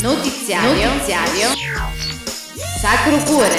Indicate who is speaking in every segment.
Speaker 1: Notiziario Sacro Cuore.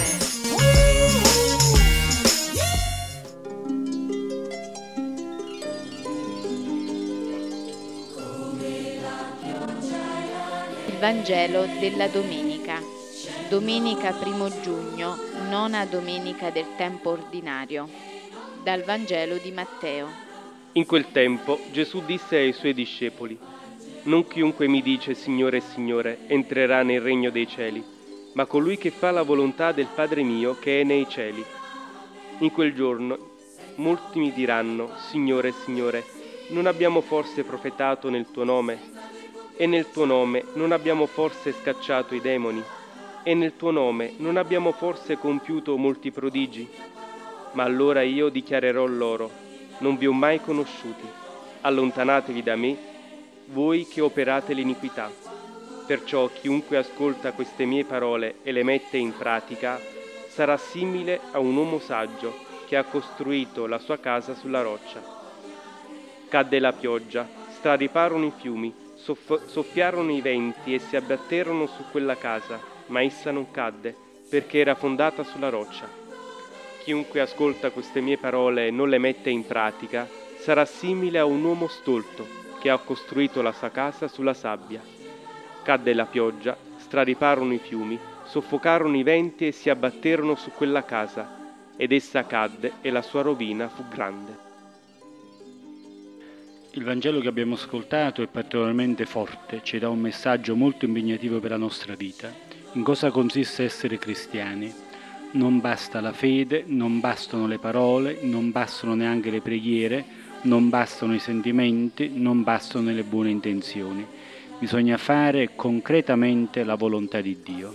Speaker 2: Il Vangelo della domenica 1 giugno, nona domenica del tempo ordinario. Dal Vangelo di Matteo.
Speaker 3: In quel tempo Gesù disse ai suoi discepoli: non chiunque mi dice Signore, Signore, entrerà nel regno dei cieli, ma colui che fa la volontà del Padre mio che è nei cieli. In quel giorno molti mi diranno: Signore, Signore, non abbiamo forse profetato nel tuo nome? E nel tuo nome non abbiamo forse scacciato i demoni? E nel tuo nome non abbiamo forse compiuto molti prodigi? Ma allora io dichiarerò loro: non vi ho mai conosciuti, allontanatevi da me, voi che operate l'iniquità. Perciò chiunque ascolta queste mie parole e le mette in pratica sarà simile a un uomo saggio che ha costruito la sua casa sulla roccia. Cadde la pioggia, strariparono i fiumi, soffiarono i venti e si abbatterono su quella casa, ma essa non cadde, perché era fondata sulla roccia. Chiunque ascolta queste mie parole e non le mette in pratica sarà simile a un uomo stolto che ha costruito la sua casa sulla sabbia. Cadde la pioggia, strariparono i fiumi, soffocarono i venti e si abbatterono su quella casa, ed essa cadde e la sua rovina fu grande.
Speaker 4: Il Vangelo che abbiamo ascoltato è particolarmente forte, ci dà un messaggio molto impegnativo per la nostra vita. In cosa consiste essere cristiani? Non basta la fede, non bastano le parole, non bastano neanche le preghiere, non bastano i sentimenti, non bastano le buone intenzioni. Bisogna fare concretamente la volontà di Dio.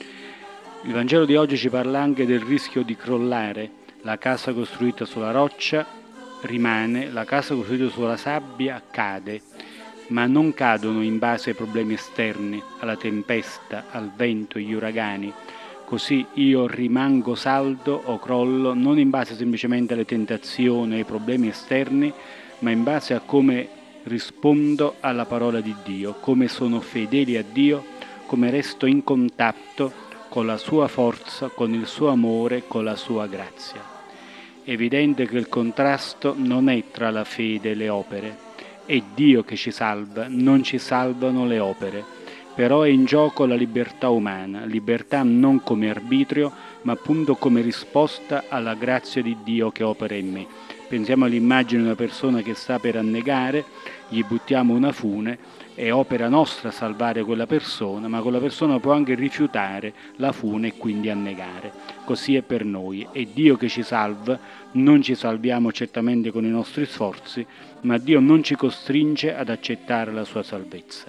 Speaker 4: Il Vangelo di oggi ci parla anche del rischio di crollare. La casa costruita sulla roccia rimane, la casa costruita sulla sabbia cade, ma non cadono in base ai problemi esterni, alla tempesta, al vento, agli uragani. Così io rimango saldo o crollo non in base semplicemente alle tentazioni, ai problemi esterni, ma in base a come rispondo alla parola di Dio, come sono fedeli a Dio, come resto in contatto con la sua forza, con il suo amore, con la sua grazia. È evidente che il contrasto non è tra la fede e le opere, è Dio che ci salva, non ci salvano le opere. Però è in gioco la libertà umana, libertà non come arbitrio, ma appunto come risposta alla grazia di Dio che opera in me. Pensiamo all'immagine di una persona che sta per annegare, gli buttiamo una fune, è opera nostra salvare quella persona, ma quella persona può anche rifiutare la fune e quindi annegare. Così è per noi, è Dio che ci salva, non ci salviamo certamente con i nostri sforzi, ma Dio non ci costringe ad accettare la sua salvezza.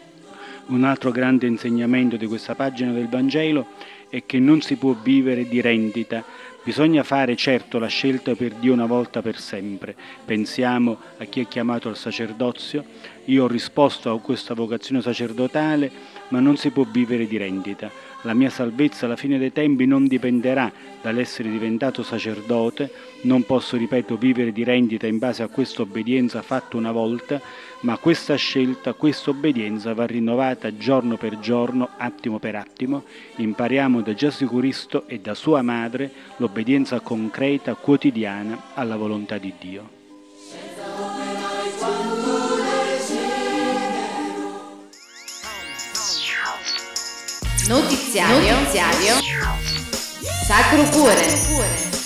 Speaker 4: Un altro grande insegnamento di questa pagina del Vangelo è che non si può vivere di rendita. Bisogna fare certo la scelta per Dio una volta per sempre. Pensiamo a chi è chiamato al sacerdozio. Io ho risposto a questa vocazione sacerdotale, ma non si può vivere di rendita. La mia salvezza alla fine dei tempi non dipenderà dall'essere diventato sacerdote, non posso, ripeto, vivere di rendita in base a questa obbedienza fatta una volta, ma questa scelta, questa obbedienza va rinnovata giorno per giorno, attimo per attimo. Impariamo da Gesù Cristo e da sua madre l'obbedienza concreta, quotidiana alla volontà di Dio.
Speaker 1: Notiziario Sacro Cuore.